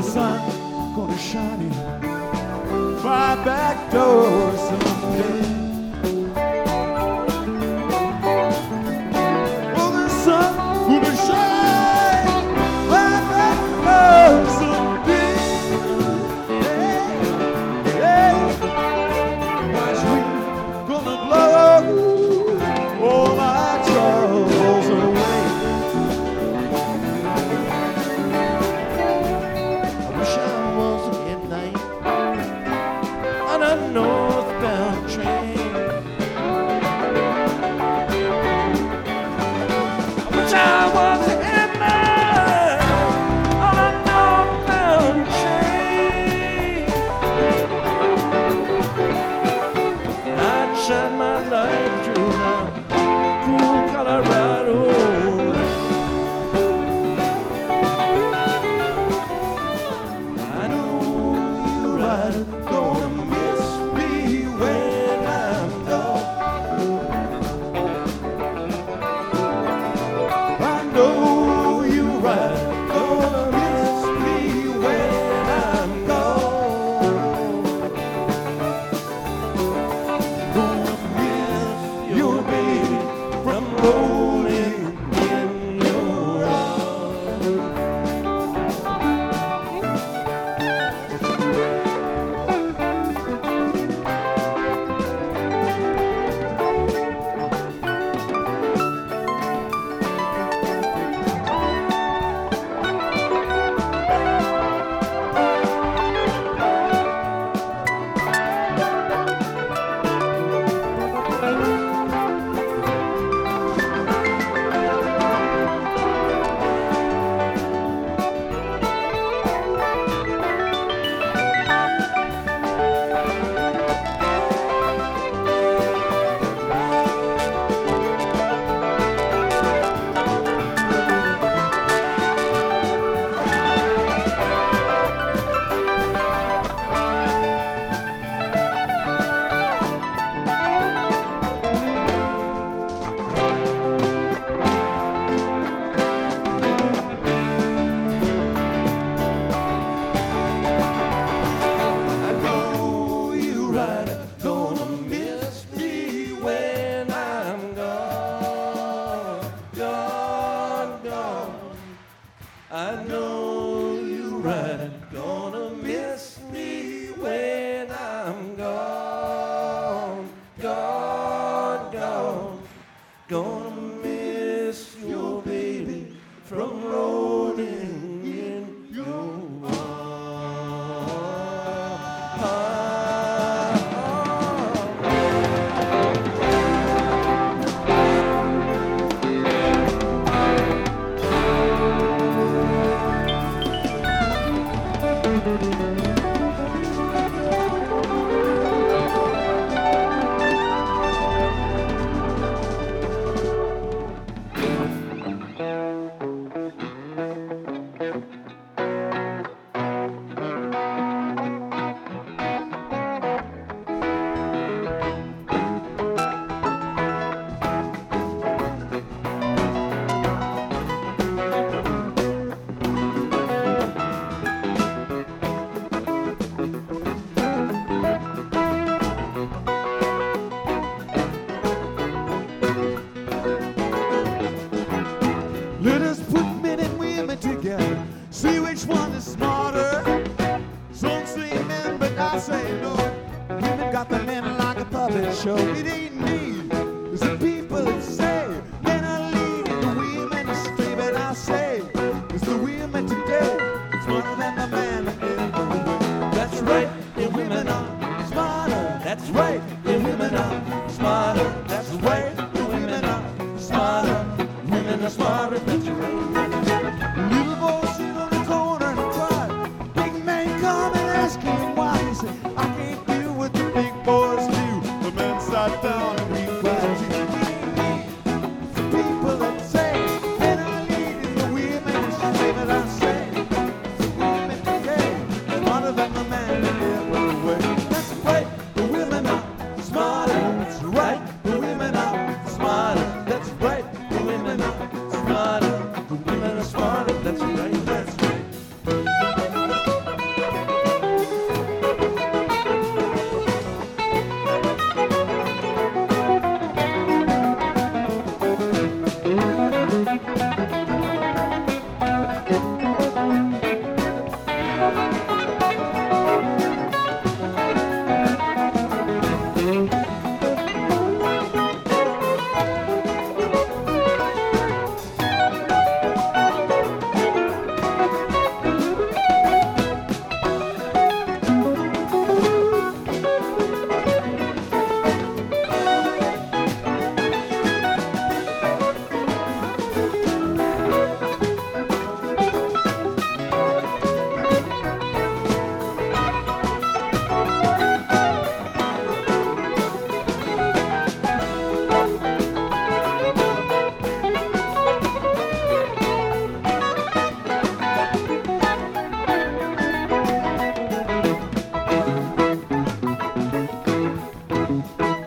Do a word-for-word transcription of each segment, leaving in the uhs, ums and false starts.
the sun gonna shine in my back door someday. Oh, the sun gonna shine my back door someday. Hey, hey, my dream gonna blow all my troubles away. Northbound train. I wish I was in there on a northbound train. I'd shine my light through the cool Colorado. I know you're right, gonna miss when I'm gone. I know you're right, gonna miss me when I'm gone. Gonna miss your baby from rolling in your arms. I know you're right, gonna miss me when I'm gone, gone, gone. Gonna miss your baby from rolling in your Let us put men and women together, see which one is smarter. Some say men, but I say no. Women got the men like a puppet show. It ain't me, it's the people that say men are leading, the women are straight. But I say it's the women today, it's smarter than the man in the way. That's right, the women are smarter. That's right, the women are smarter. That's right, the women are smarter. Women are smarter, that's right. Little boy sit on the corner and cry. Big man come and ask him why. He said, I can't do what the big boys do. The man sat down and we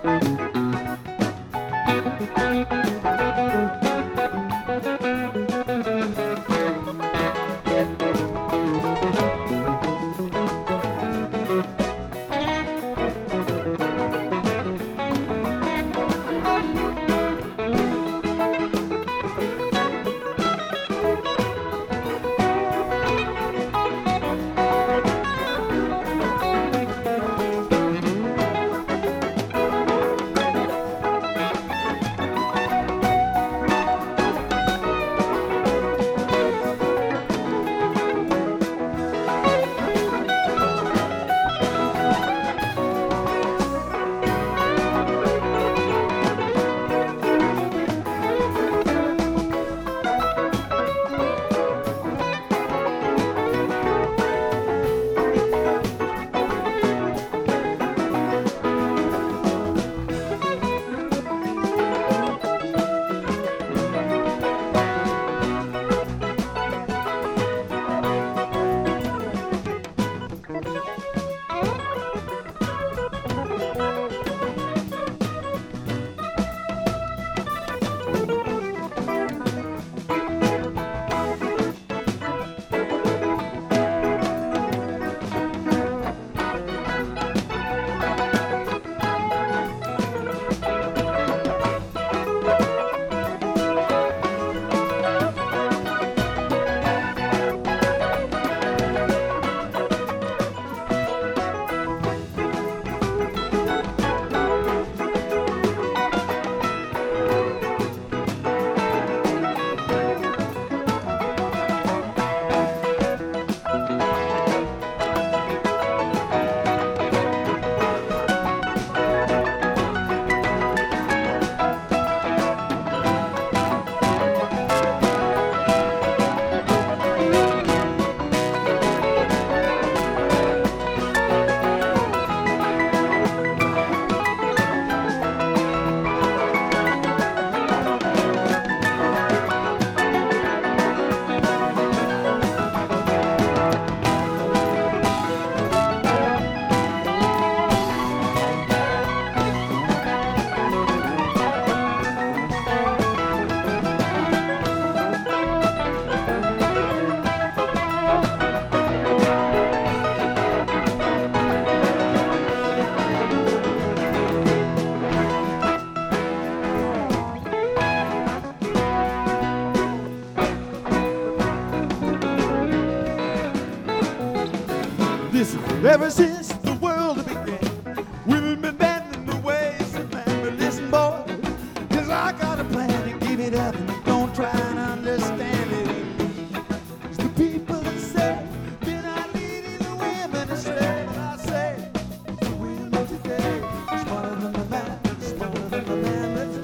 Ever since the world began, we've been bending the ways of man. But listen, boy, cause I got a plan to give it up and don't try and understand it. It's the people that say, they're not leading the women astray. But I say, the women today, smarter than the man, smarter than the man that's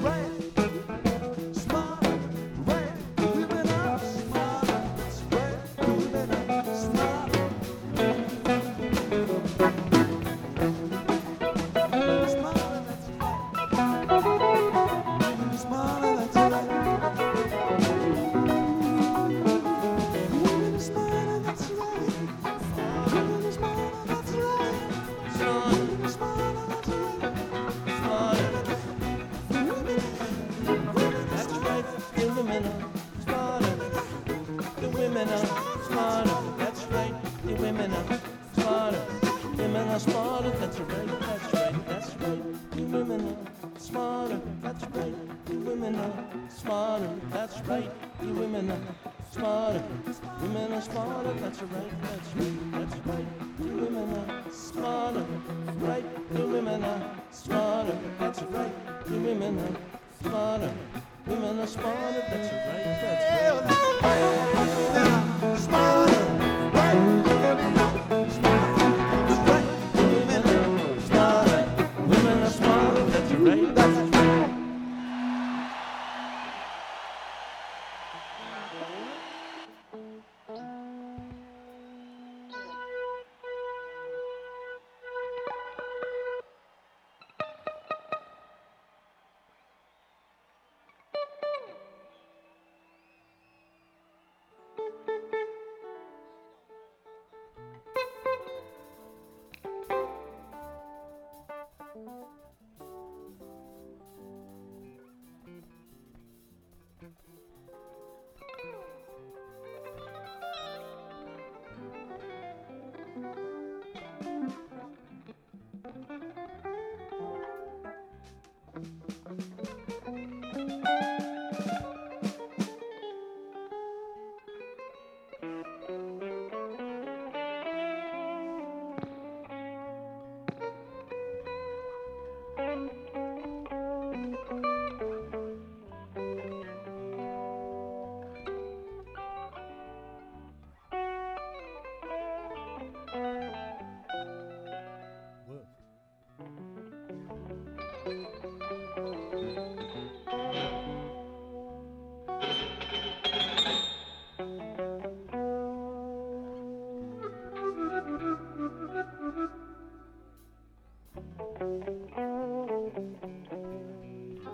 right. Smarter, right, the women are smarter, that's right, the women are smarter.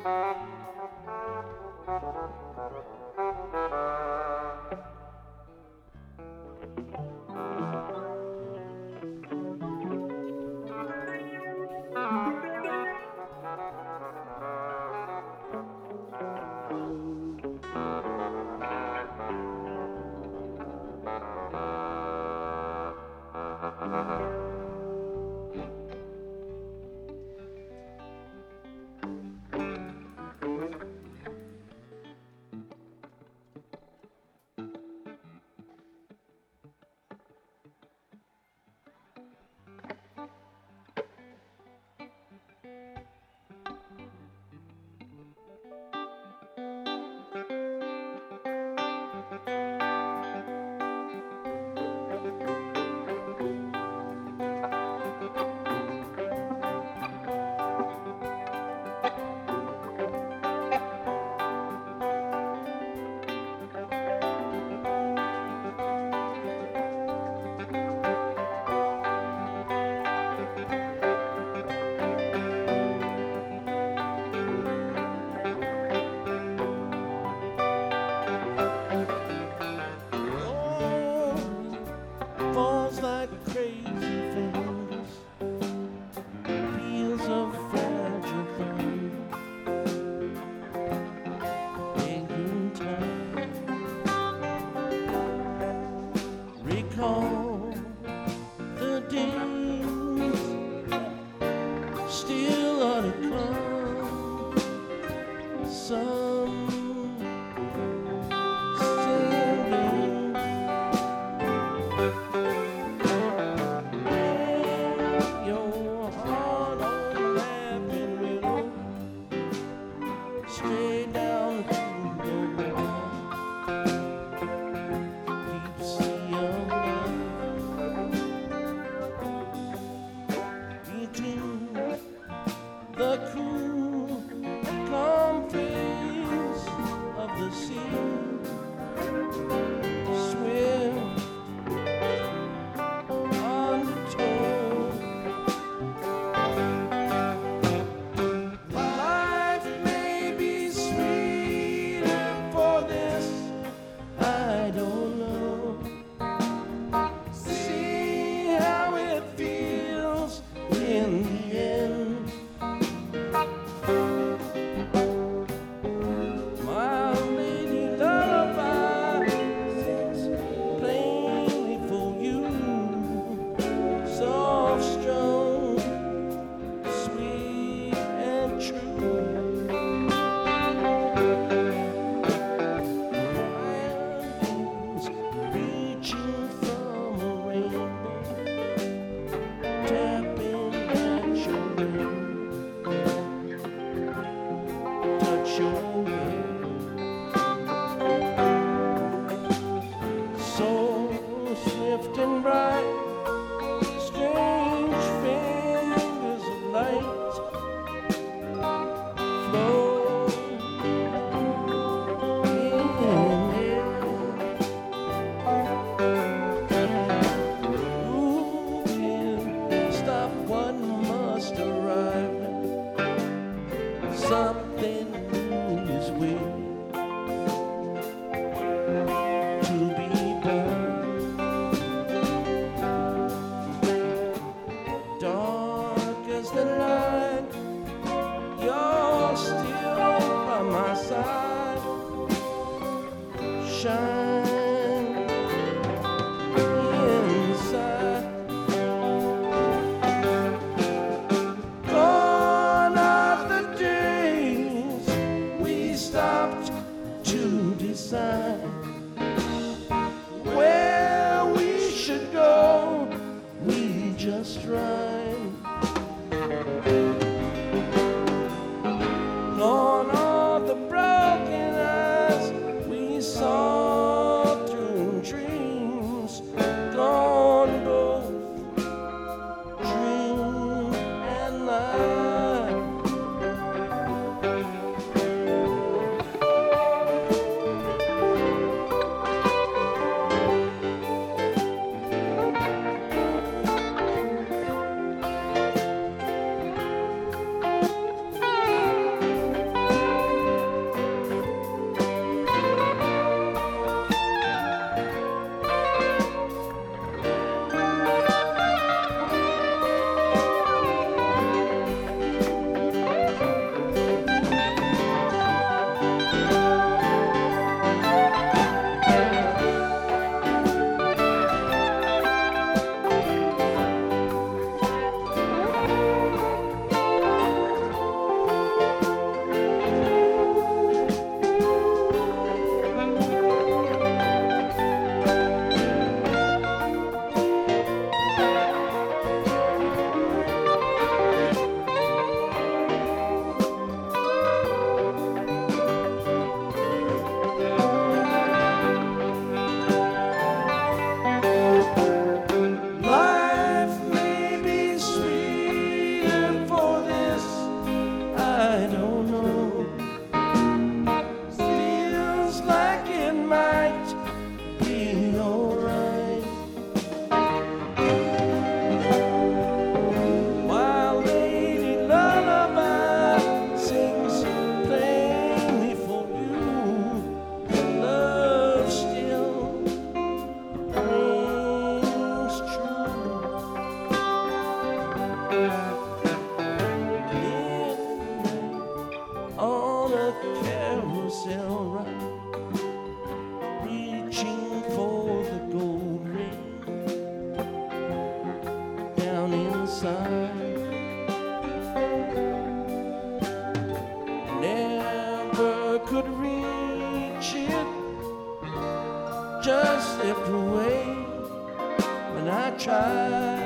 Lord, all the broken eyes we saw. the carousel run, reaching for the gold ring down inside. Never could reach it, just slipped away, and I tried.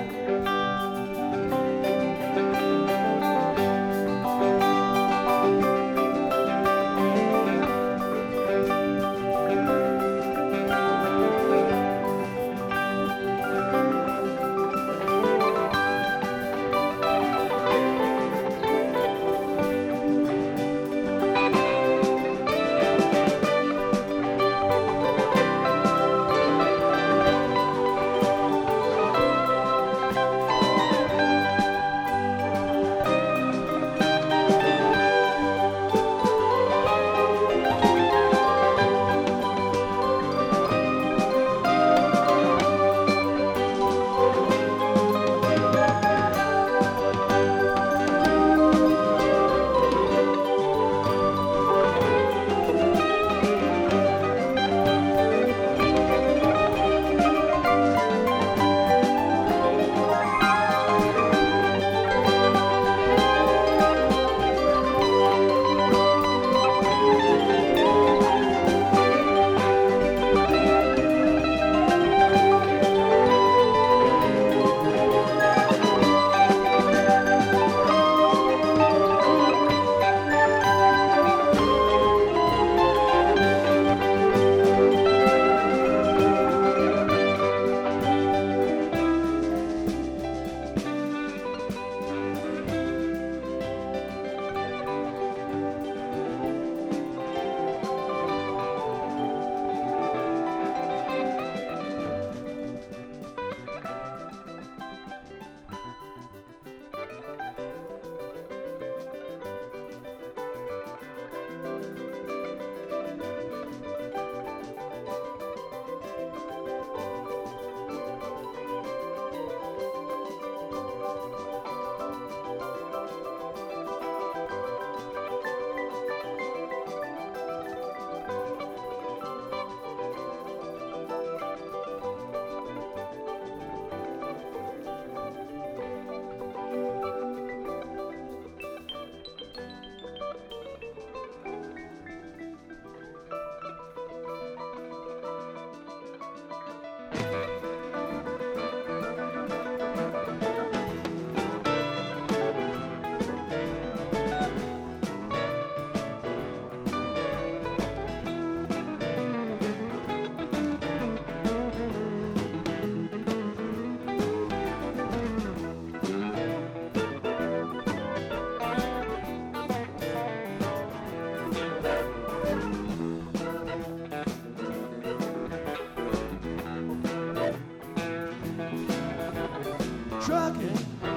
Trucking,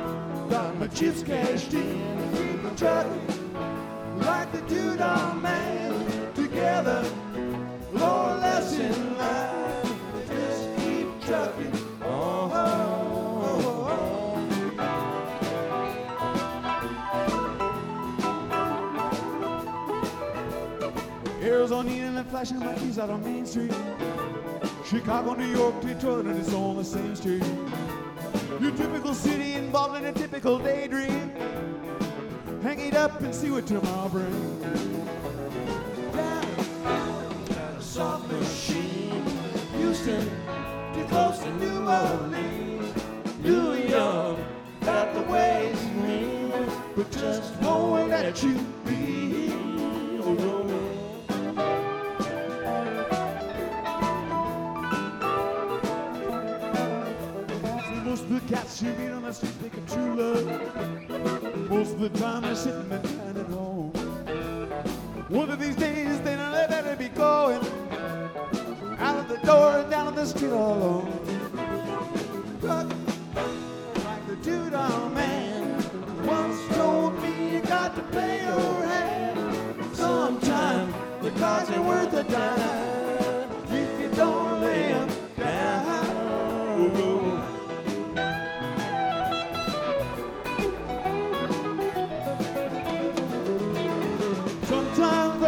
got my chips cashed in. Trucking, like the dude on man. Together, Lord, less in line. Just keep trucking. Oh, oh, oh. Arizona and flashing my keys out on Main Street. Chicago, New York, Detroit, and it's all the same street. Your typical city involved in a typical daydream. Hang it up and see what tomorrow brings. Down, got a soft machine. Houston, too close to New Orleans. New York, got the ways of me, but just won't let you be. Oh, no. Most of the cats you meet on the street think of true love. Most of the time they're sitting behind at home. One of these days they know they better be going out of the door and down on the street all alone. But like the dude on man once told me, you got to play your hand. Sometimes the cards ain't worth a dime if you don't lay 'em down. Sometimes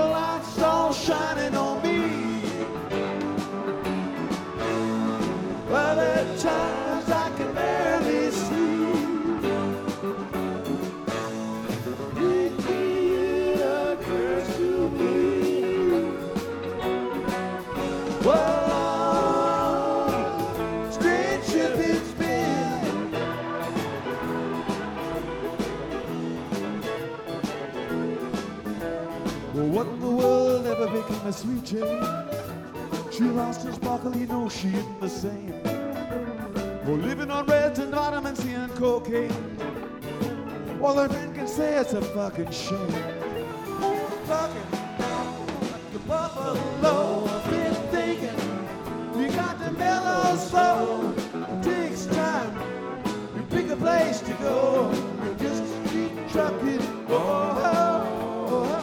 Well, what in the world ever became a sweet Jane? She lost her sparkle, you know she isn't the same. Well, living on reds and vitamin C and cocaine. Well, their friend can say it's a fucking shame. Fucking the buffalo. I've been thinking you got to mellow slow. It takes time. You pick a place to go. You just keep trucking. Oh, oh, oh.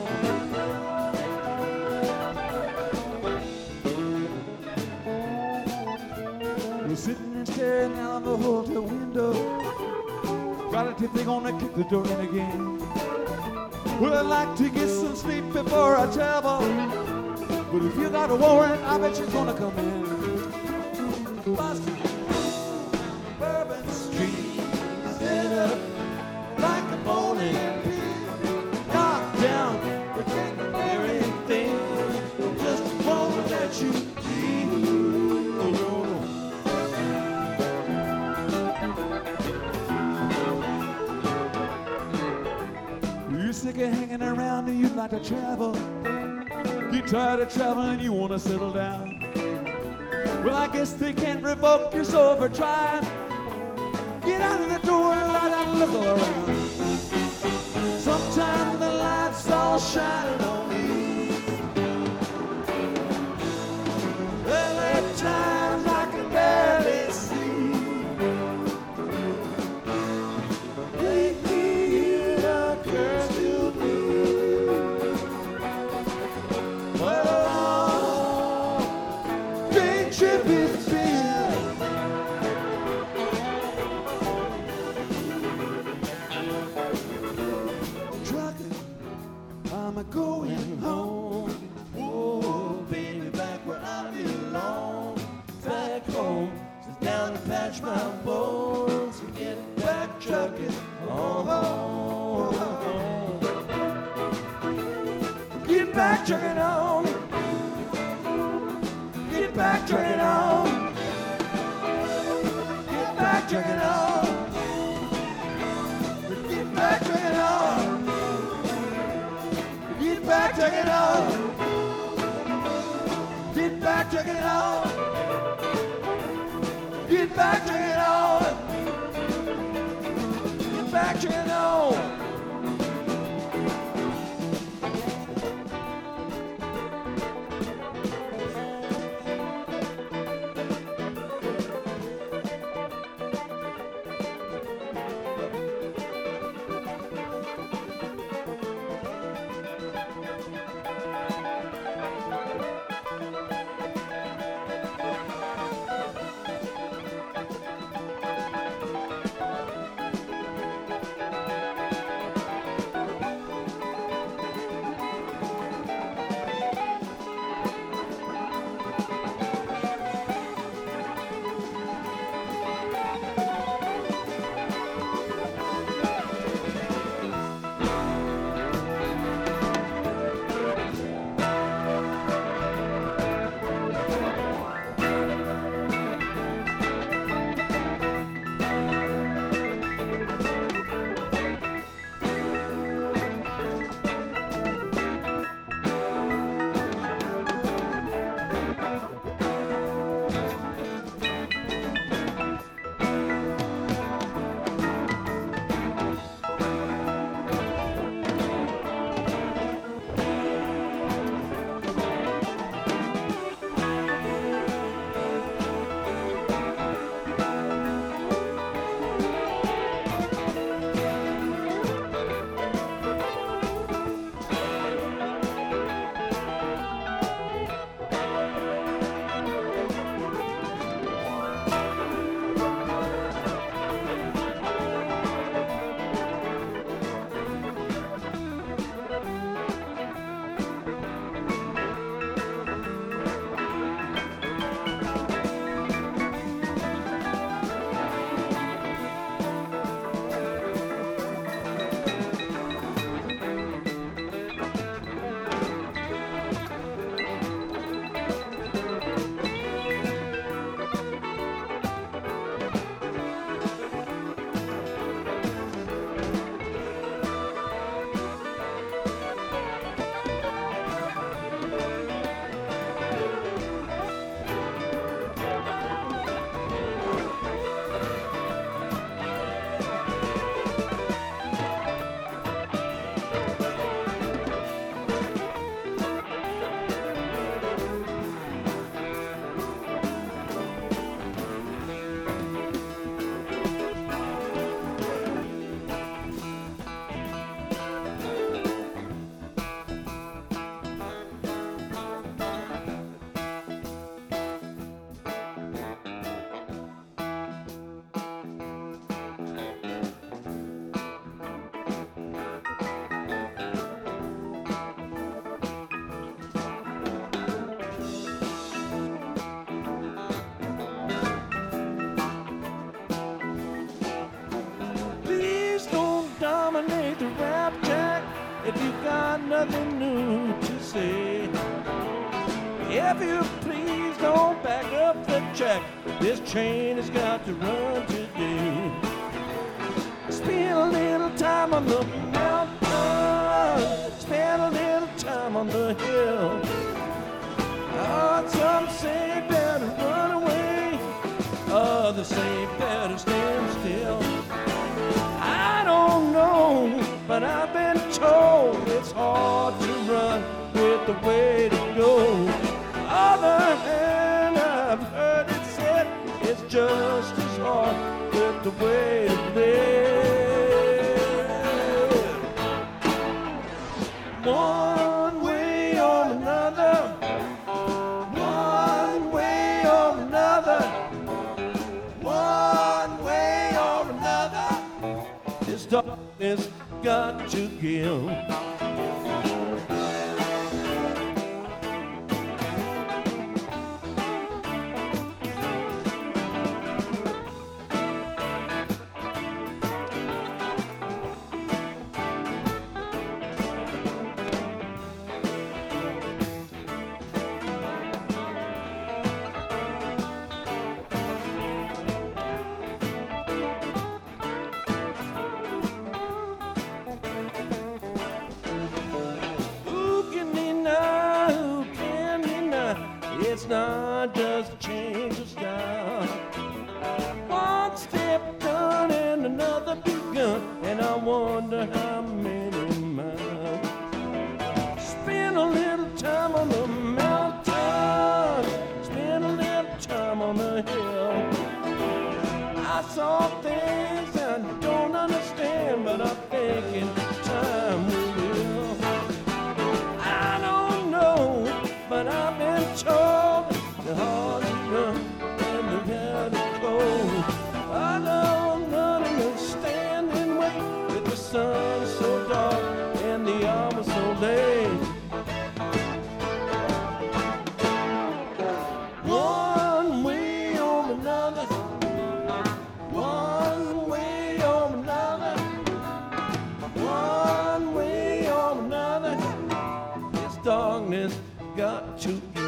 You're sitting and staring out the hotel window. Got a tip they're gonna kick the door in again. Well, I'd like to get some sleep before I travel, but if you got a warrant, I bet you're gonna come in. Busted Bourbon Street, set up like a bowling pin, knocked down, protecting everything. Just won't let you be. You're sick of hanging around and you'd like to travel. You're tired of traveling and you want to settle down. Well, I guess they can't revoke your soul for trying. Get out of the door and light out and look all around. Sometimes the lights all shining on you. Well, at times I can barely see. Take me here, a curse to me. What a long, big trip it's been. Trucking, I'm a going home. Whoa, baby, back where I belong. Back home, sit down and patch my bones. Get back trucking, oh, oh, oh. Get back trucking on. Get back trucking on. Get back trucking on. Get back trucking on. Get back trucking on. Get back trucking on. Get back trucking on. Get back trucking on. got nothing new to say. If you please don't back up the track, this train has got to run today. Spend a little time on the mountain, spend a little time on the hill. Oh, some say better run away, others say better stand still. I don't know, but I've been told it's hard to run with the way to go. Other hand, I've heard it said it's just as hard with the way to live. One way or another, one way or another, one way or another, this darkness got to give. It's not just a change of style. One step done and another begun, and I wonder how many miles. Spend a little time on the mountain, spend a little time on the hill. I saw things I don't understand, but I'm thinking time will. I don't know, but I've been told the hard to run and the hard to go. I know none of them stand and wait with the sun so dark and the hour so late. One way or another, one way or another, one way or another, this darkness got to give.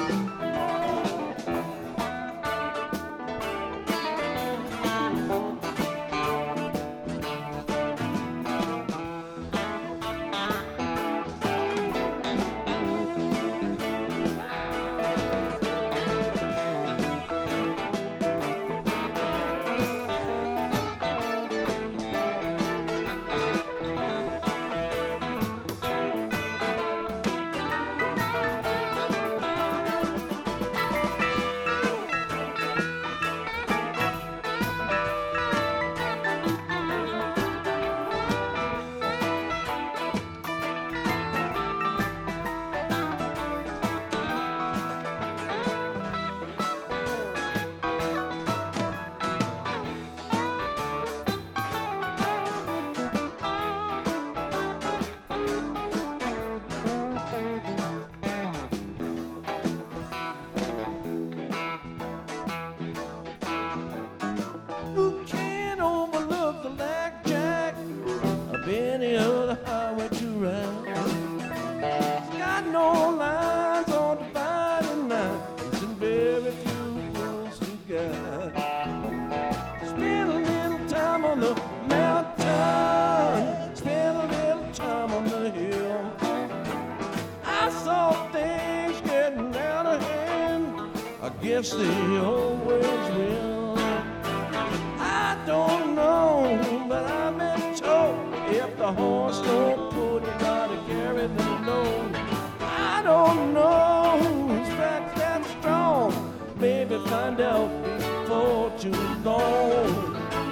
Any other highway to ride. It's got no lines on dividing lines and very few rules to guide. Spend a little time on the mountain, spend a little time on the hill. I saw things getting out of hand, I guess they always will. I don't know, but I've been told if the horse don't pull, you gotta carry the load. I don't know whose back's that strong. Maybe find out before too long.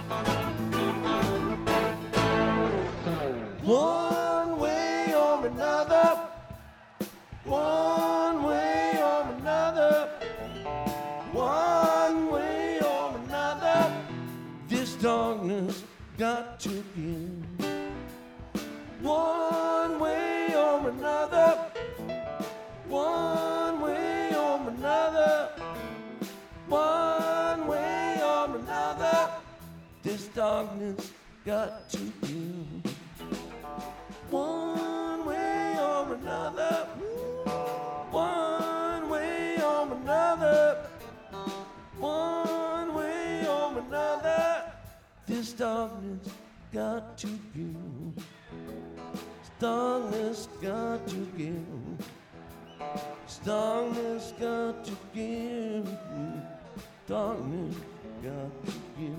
One way or another, one way or another, one way or another, this darkness got to end. One way or another, one way or another, one way or another, this darkness got to end. One way This darkness got to give. This darkness got to give. This darkness got to give. Darkness got to give.